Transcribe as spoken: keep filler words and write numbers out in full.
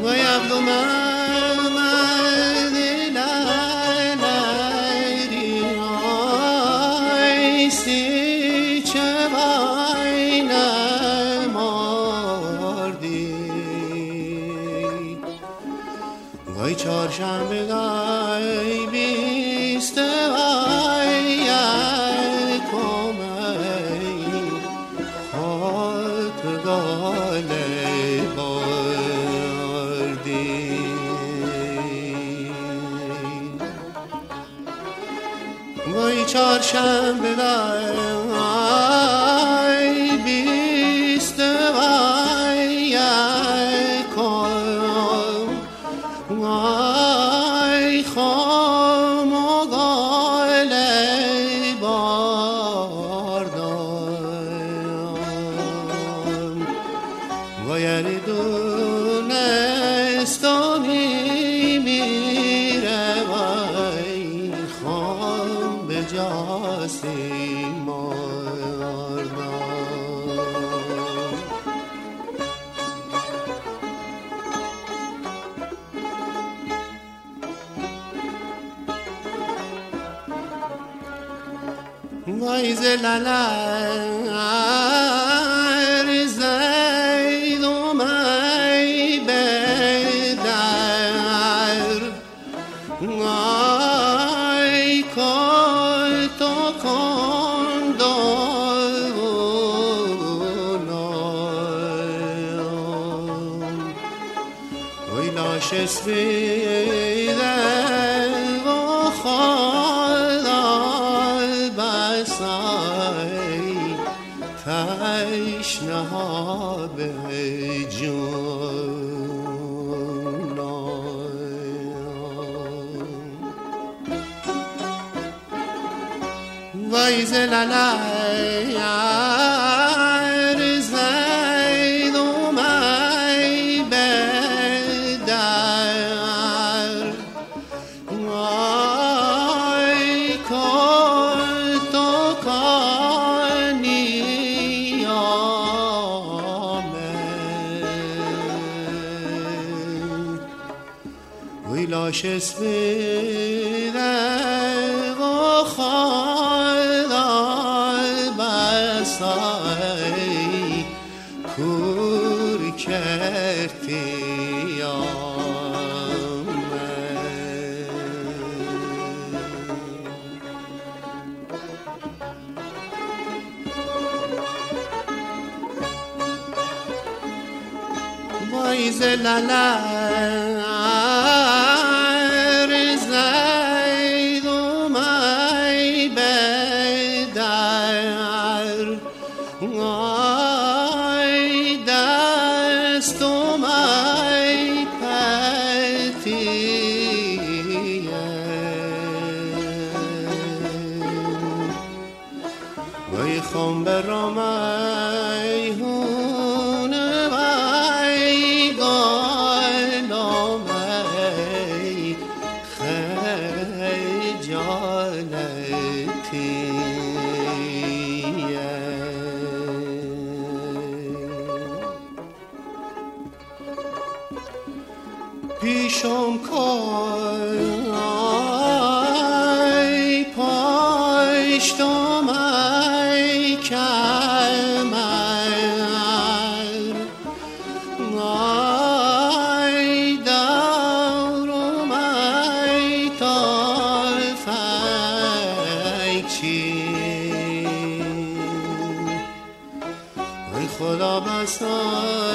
وای عبد محمد لالری آی سی چه وای نماردی وای چهارشنبه دای بیست وای یکم خاک گاله باردی وای چهارشنبه دای بیست وای یکم وای خام و گاله باردم وای دونستانی میره وای خام به جاسی ماردم وای زلالر زید و می بدر وای کل تو کندونایم وای لاش اسویده و خالای بسای تشنه ها به جونایم وای زلالر زید و می بدر وای کل تو کانیامه وی لاش اسمیده و خالای بسای کور کردیامه وای زلالر زید و می بدر وای دست و می پتیه وای خم برامی هونه وای گالامه خجالتیه پیشم کای پشتم ای کمر وای دورم ای تلفیک چین وای خدا بسا